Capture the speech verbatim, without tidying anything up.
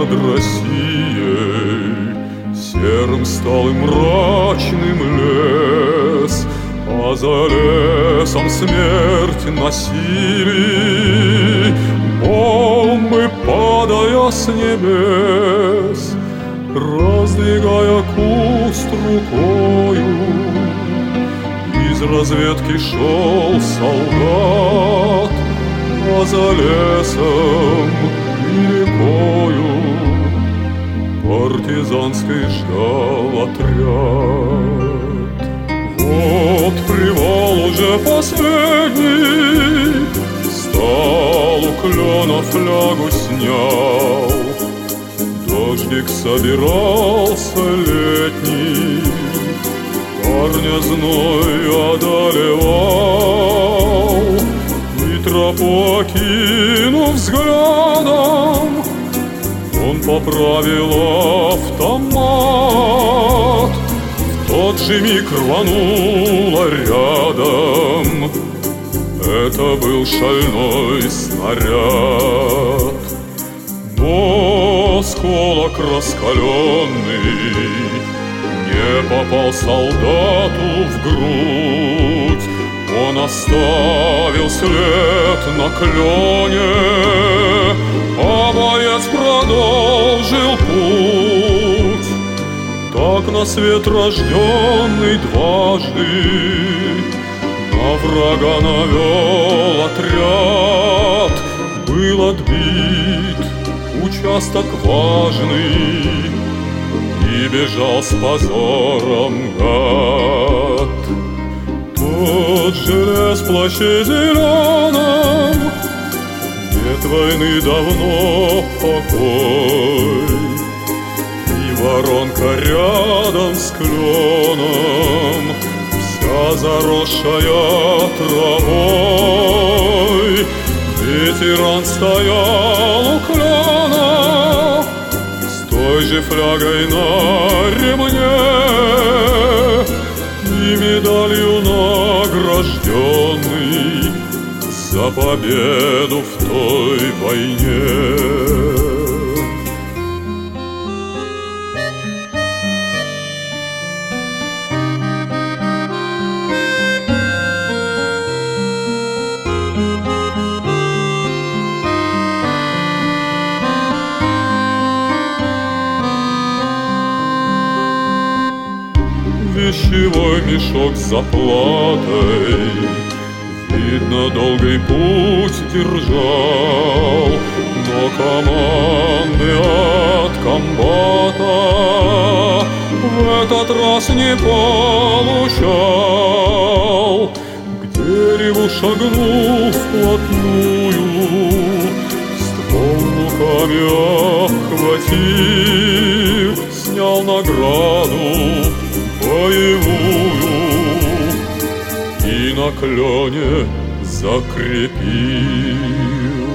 над Россией серым стал и мрачным лес, а за лесом смерть, насилие, бомбы, падая с небес, раздвигая куст рукою. Из разведки шел солдат, а за лесом и рекою партизанской ждал отряд. Вот привал уже последний, стал у клена флягу снял. Дождик собирался летний, парня зной одолевал. И тропу окинув взглядом, он поправил автомат. В тот же миг рвануло рядом, это был шальной снаряд. Но осколок раскаленный не попал солдату в грудь. Он оставил след на клене, а боец продолжил путь. Так на свет рожденный дважды на врага навел отряд. Был отбит участок важный, и бежал с позором гад. Тот же лес в плаще зеленом, нет войны давно покой. И воронка рядом с кленом, вся заросшая травой. Ветеран стоял у клена с той же флягой на ремне и медалью награжденный за победу в той войне. Вещевой мешок с заплатой, видно, долгий путь держал, но команды от комбата в этот раз не получал. К дереву шагнул вплотную, ствол руками охватил, снял награду боевую и на клене закрепил.